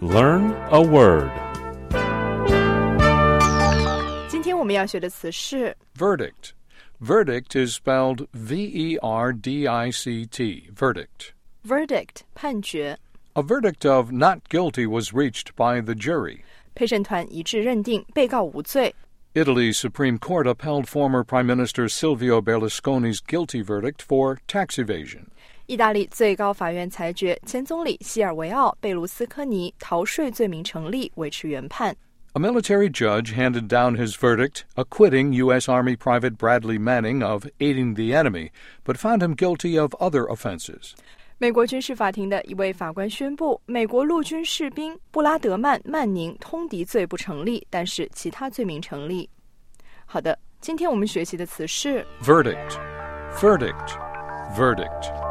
Learn a word. 今天我们要学的词是 Verdict. Verdict is spelled V-E-R-D-I-C-T. Verdict. verdict 判决。 A verdict of not guilty was reached by the jury. 陪审团一致认定被告无罪。 Italy's Supreme Court upheld former Prime Minister Silvio Berlusconi's guilty verdict for tax evasion. 意大利最高法院裁决前总理西尔维奥·贝卢斯科尼逃税罪名成立，维持原判。 A military judge handed down his verdict, acquitting U.S. Army Private Bradley Manning of aiding the enemy, but found him guilty of other offenses. 美国军事法庭的一位法官宣布，美国陆军士兵布拉德曼·曼宁通敌罪不成立，但是其他罪名成立。好的，今天我们学习的词是 Verdict. Verdict. Verdict.